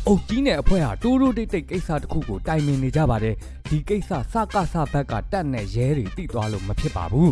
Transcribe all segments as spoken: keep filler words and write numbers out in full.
အုတ်ကြီးနဲ့အဖွဲဟာတိုးတိုးတိတ်တိတ်ကိစ္စတစ်ခုကိုတိုင်ပင်နေကြပါတယ်ဒီကိစ္စစကစဘက်ကတက်နဲ့ရဲတွေတိသွားလို့မဖြစ်ပါဘူး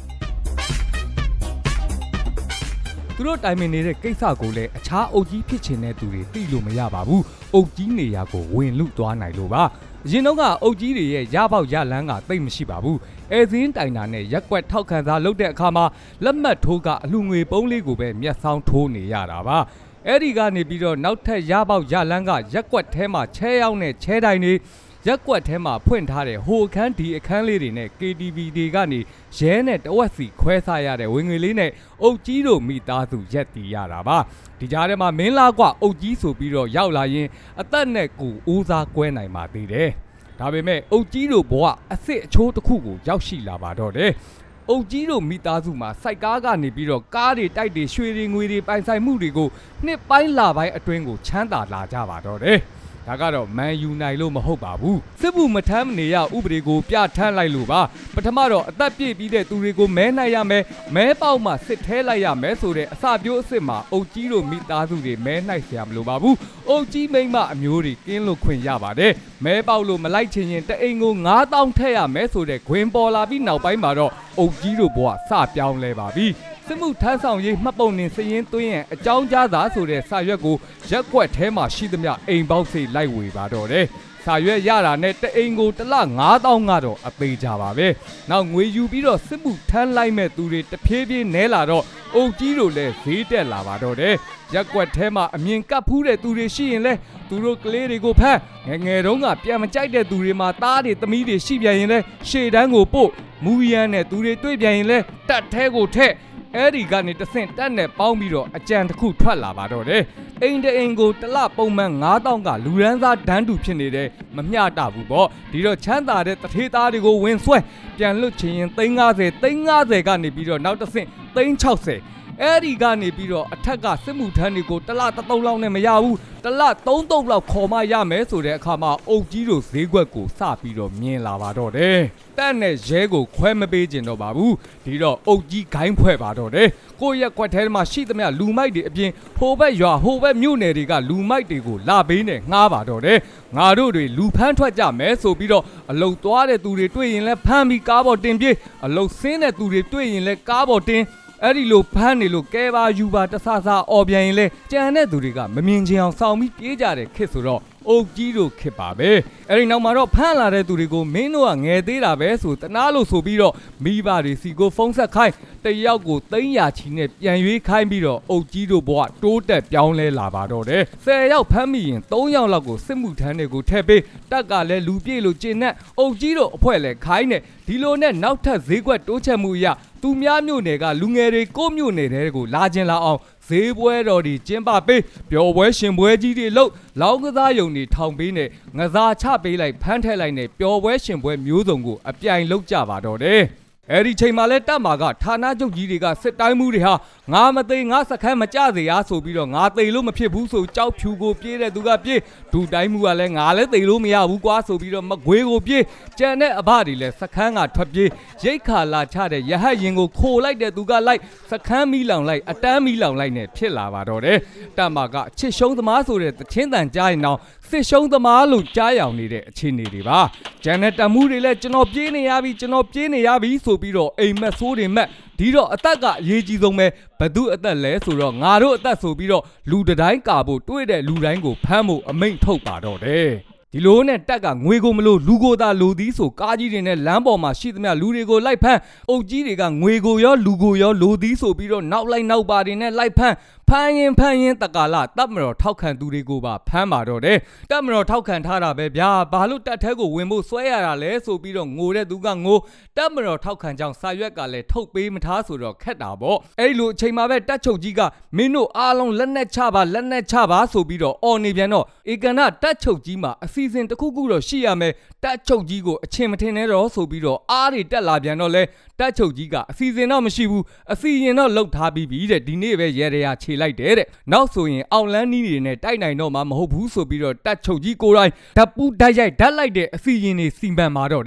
သူတို့တိုင်ပင်နေတဲ့ကိစ္စကိုလည်းအခြားအုတ်ကြီးဖြစ်ချင်တဲ့သူတွေသိလို့မရပါဘူးအုတ်ကြီးနေရာကိုဝင်လူသွားနိုင်လို့ပါအရင်တော့ကအုတ်ကြီးတွေရဲ့ရပေါက်ရလန်းကသိမ့်မရှိပါဘူးအဲစင်းတိုင်တာနဲ့ရက်ွက်ထောက်ခံစားလုပ်တဲ့အခါမှာလက်မှတ်ထိုးကအလှငွေပုံးလေးကိုပဲမျက်စောင်းထိုးနေရတာပါအဲ့ဒီကနေပြီးတော့နောက်ထပ်ရပေါက်ရလန်းကရက်ွက်ထဲမှာချဲရောက်နဲ့ချဲတိုင်နေရက်ွက်ထဲမှာဖွင့်ထားတဲ့ဟိုအခန်းဒီအခန်းလေးတွေနဲ့ ကေ တီ ဗီ တွေကနေရဲနဲ့တဝက်စီခွဲစားရတဲ့ဝင်ငွေလေးနဲ့အုတ်ကြီးတို့မိသားစုရက်တီရတာပါဒီကြားထဲမှာမင်းလားကွအုတ်ကြီးဆိုပြီးတော့ရောက်လာရင်အသက်နဲ့ကိုဦးစားကွဲနိုင်ပါသေးတယ်ဒါပေမဲ့အုတ်ကြီးတို့ဘဝအစ်စ်အချိုးတစ်ခုကိုရောက်ရှိလာပါတော့တယ်အုတ်ကြီးတို့မိသားစုမှာစိုက်ကားကနေပြီးတော့ကားတွေတိုက်တွေရွှေတွေငွေတွေပိုင်ဆိုင်မှုတွေကိုနှစ်ပိုင်းလာပိုင်းအတွင်းကိုချမ်းသာလာကြပါတော့တယ်ဒါကတော့မန်ယူနိုင်လို့မဟုတ်ပါဘူးစစ်မှုမထမ်းမနေရဥပဒေကိုပြဋ္ဌာန်းလိုက်လို့ပါပထမတော့အသက်ပြည့်ပြီးတဲ့သူတွေကိုမဲနိုင်ရမယ်မဲပေါက်မှစစ်ထဲလိုက်ရမယ်ဆိုတဲ့အစပြိုးအစ်စ်မှာအုတ်ကြီးတို့မိသားစုတွေမဲနိုင်เสียမလို့ပါဘူးအုတ်ကြီးမိမအမျိုးတွေကင်းလို့ခွင့်ရပါတယ်မဲပေါက်လို့မလိုက်ချင်ရင်တအိမ်ကိုငါးသောင်းထည့်ရမယ်ဆိုတဲ့ခွင်ပေါ်လာပြီးနောက်ပိုင်းမှာတော့အုတ်ကြီးတို့ဘဝစပြောင်းလဲပါပြီစစ်မှုထမ်းဆောင်ရေးမှတ်ပုံတင်စည်ရင်းသွင်းရန်အကြောင်းကြားသာဆိုတဲ့စာရွက်ကိုရက်ွက်ထဲမှာရှိသမျှအိမ်ပေါက်စိတ်လိုက်ဝေပါတော့တယ်။စာရွက်ရတာနဲ့တအိမ်ကိုတစ်လငါးသောင်းကတော့အသေးကြပါပဲ။နောက်ငွေယူပြီးတော့စစ်မှုထမ်းလိုက်မဲ့သူတွေတဖြည်းဖြည်းနဲလာတော့အုတ်ကြီးတို့လည်းဈေးတက်လာပါတော့တယ်။ရက်ွက်ထဲမှာအမြင်ကပ်ဖူးတဲ့သူတွေရှိရင်လဲသူတို့ကလေးတွေကိုဖမ်းငယ်ငယ်တုန်းကပြန်မကြိုက်တဲ့သူတွေမှာသားတွေသမီးတွေရှိပြန်ရင်လဲရှေ့တန်းကိုပို့မူရန်နဲ့သူတွေတွေ့ပြန်ရင်လဲတက်ထဲကိုထက်အဲ့ဒီကနေတဆင့်တက်နဲ့ပေါင်းပြီးတော့အကြံတစ်ခုထွက်လာပါတော့တယ်အိမ်တအိမ်ကိုတစ်လပုံမှန်ငါးသောင်းကလူရန်စားဒန်းတူဖြစ်နေတယ်မမျှတဘူးပေါ့ဒီတော့ချမ်းသာတဲ့တထေးသားတွေကိုဝင်ဆွဲပြန်လွတ်ချင်ရင်သိန်း၅၀သိန်း၅၀ကနေပြီးတော့နောက်တဆင့်သိန်း၆၀အဲ့ဒီကနေပြီးတော့အထက်ကစစ်မှုထမ်းတွေကိုတစ်လတစ်သုံးလောက်နဲ့မရဘူးတစ်လသုံးသုံးလောက်ခေါ်မှရမယ်ဆိုတဲ့အခါမှာအုတ်ကြီးတို့ဈေးကွက်ကိုစပြီးတော့မြင်လာပါတော့တယ်တက်နဲ့ရဲကိုခွဲမပေးကျင်တော့ပါဘူးဒီတော့အုတ်ကြီးဂိုင်းဖွဲ့ပါတော့တယ်ကိုယ့်ရက်ကွက်ထဲမှာရှိသမျှလူမိုက်တွေအပြင်ဟိုဘက်ရွာဟိုဘက်မြို့နယ်တွေကလူမိုက်တွေကိုလာပေးနဲ့ငှားပါတော့တယ်ငါတို့တွေလူဖမ်းထွက်ကြမယ်ဆိုပြီးတော့အလုတ်သွားတဲ့သူတွေတွေ့ရင်လည်းဖမ်းပြီးကားပေါ်တင်ပြေးအလုတ်ဆင်းတဲ့သူတွေတွေ့ရင်လည်းကားပေါ်တင်အဲ့ဒီလိုဖမ်းနေလို့ကဲပါယူပါတဆဆအော်ပြန်ရင်လဲကြံတဲ့သူတွေကမမြင်ချင်အောင်စောင့်ပြီးပြေးကြတဲ့ခစ်ဆိုတော့အုတ်ကြီးတို့ခစ်ပါပဲအဲ့ဒီနောက်မှာတော့ဖမ်းလာတဲ့သူတွေကိုမင်းတို့ကငယ်သေးတာပဲဆိုတနာလို့ဆိုပြီးတော့မိဘတွေစီကိုဖုန်းဆက်ခိုင်းတယောက်ကိုသိန်းရာချီနဲ့ပြန်ရွေးခိုင်းပြီးတော့အုတ်ကြီးတို့ဘဝတိုးတက်ပြောင်းလဲလာပါတော့တယ်ဆယ်ယောက်ဖမ်းမိရင်သုံးယောက်လောက်ကိုစစ်မှုထမ်းတွေကိုထည့်ပေးတက်ကလည်းလူပြေလို့ကျင်နဲ့အုတ်ကြီးတို့အဖွဲ့လည်းခိုင်းတယ်ဒီလိုနဲ့နောက်ထပ်ဈေးကွက်တိုးချက်မှုအရသူများမြို့နယ်ကလူငယ်တွေကိုမြို့နယ်တွေကိုလာခြင်းလာအောင်ဈေးပွဲတော်ဒီကျင်းပပေးပျော်ပွဲရှင်ပွဲကြီးတွေလှုပ်လောင်းကစားယုံတွေထောင်ပေးနဲ့ငစားချပေးလိုက်ဖမ်းထက်လိုက်နဲ့ပျော်ပွဲရှင်ပွဲမျိုးစုံကိုအပြိုင်လုပ်ကြပါတော့တယ်အဲ့ဒီချိန်မှာလဲတပ်မာကဌာနချုပ်ကြီးတွေကစစ်တိုင်းမှုတွေဟာငါမသိငါစခန်းမကြစေရဆိုပြီးတော့ငါသိလို့မဖြစ်ဘူးဆိုကြောက်ဖြူကိုပြေးတဲ့သူကပြေးဒူတိုင်းမှုကလည်းငါလည်းသိလို့မရဘူးကွာဆိုပြီးတော့မကွေးကိုပြေးကြံတဲ့အဘတွေလည်းစခန်းကထွက်ပြေးရိတ်ခါလာချတဲ့ရဟတ်ရင်ကိုခိုလိုက်တဲ့သူကလိုက်စခန်းမီးလောင်လိုက်အတန်းမီးလောင်လိုက်နဲ့ဖြစ်လာပါတော့တယ်တပ်မာကချစ်ရှုံးသမားဆိုတဲ့သချင်းတန်ကြားရင်တော့စစ်ရှုံးသမားလို့ကြားရောင်နေတဲ့အခြေအနေတွေပါဂျန်နဲ့တမှုတွေလည်းကျွန်တော်ပြေးနေရပြီကျွန်တော်ပြေးနေရပြီဆိုပြီးတော့အိမ်မက်ဆိုးတွေမက်ဒီတော့အသက်ကအရေးကြီးဆုံးပဲဘသူအသက်လဲဆိုတော့ငါတို့အသက်ဆိုပြီးတော့လူတိုင်းကာဖို့တွေ့တဲ့လူတိုင်းကိုဖမ်းဖို့အမိန့်ထုတ်ပါတော့တယ်ဒီလိုနဲ့တက်ကငွေကိုမလို့လူကိုသာလူသည်ဆိုကားကြီးတွေနဲ့လမ်းပေါ်မှာရှိသမျှလူတွေကိုလိုက်ဖမ်းအုတ်ကြီးတွေကငွေကိုရောလူကိုရောလူသည်ဆိုပြီးတော့နောက်လိုက်နောက်ပါတွေနဲ့လိုက်ဖမ်းဖမ်းရင်ဖမ်းရင်တက္ကလာတပ်မတော်ထောက်ခံသူတွေကိုပါဖမ်းပါတော့တယ်တပ်မတော်ထောက်ခံထားတာပဲဗျာဘာလို့တပ်ထဲကိုဝင်ဖို့ဆွဲရတာလဲဆိုပြီးတော့ငိုတဲ့သူကငိုတပ်မတော်ထောက်ခံကြောင်းစာရွက်ကလည်းထုတ်ပေးမထားဆိုတော့ခက်တာပေါ့အဲ့လိုအချိန်မှာပဲတပ်ချုပ်ကြီးကမင်းတို့အားလုံးလက်နက်ချပါလက်နက်ချပါဆိုပြီးတော့အော်နေပြန်တော့ဧကနာတပ်ချုပ်ကြီးမှာအစီအစဉ်တစ်ခုခုတော့ရှိရမယ်တပ်ချုပ်ကြီးကိုအချင်းမထင်နဲ့တော့ဆိုပြီးတော့အားတွေတက်လာပြန်တော့လဲတပ်ချုပ်ကြီးကအစီအစဉ်တော့မရှိဘူးအစီရင်တော့လှုပ်ထားပြီးပြီတဲ့ဒီနေ့ပဲရဲရရခြေလိုက်တယ်တဲ့နောက်ဆိုရင်အောင်လန်းနီးတွေနဲ့တိုက်နိုင်တော့မှမဟုတ်ဘူးဆိုပြီးတော့တပ်ချုပ်ကြီးကိုယ်တိုင်ဓာတ်ပူးဓာတ်ရိုက်ဓာတ်လိုက်တဲ့အစီရင်တွေစီမံมาတော့တယ်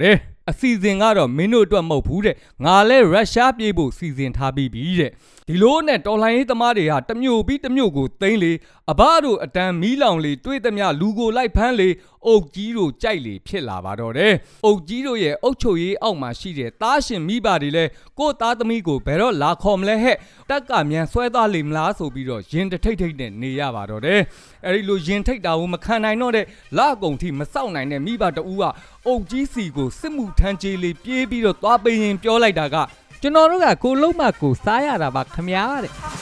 အစီအစဉ်ကတော့မင်းတို့အတွက်မဟုတ်ဘူးတဲ့ငါလဲရုရှားပြေးဖို့စီစဉ်ထားပြီးပြီတဲ့ဒီလိုနဲ့တော်လှန်ရေးသမားတွေဟာတမျိုးပြီးတမျိုးကိုသိမ်းလေအဘတို့အတန်းမီးလောင်လေတွေးသမျှလူကိုလိုက်ဖမ်းလေအုပ်ကြီးတို့ကြိုက်လေဖြစ်လာပါတော့တယ်အုပ်ကြီးတို့ရဲ့အုပ်ချုပ်ရေးအောက်မှာရှိတဲ့သားရှင်မိဘတွေလဲကိုသားသမီးကိုဘယ်တော့လာခေါ်မလဲဟဲ့တက်ကမြန်ဆွဲသားလိမ့်မလားဆိုပြီးတော့ရင်တထိတ်ထိတ်နဲ့နေရပါတော့တယ်အဲဒီလိုရင်ထိတ်တာကိုမခံနိုင်တော့တဲ့လအကုန်ထိမစောင့်နိုင်တဲ့မိဘတဦးကအုပ်ကြီးစီကိုစစ်မှုထမ်းကြေးလေးပြေးပြီးတော့သွားပေးရင်ပြောလိုက်တာကကျွန်တော်တို့ကကိုလုံးမကိုစားရတာပါခမားတဲ့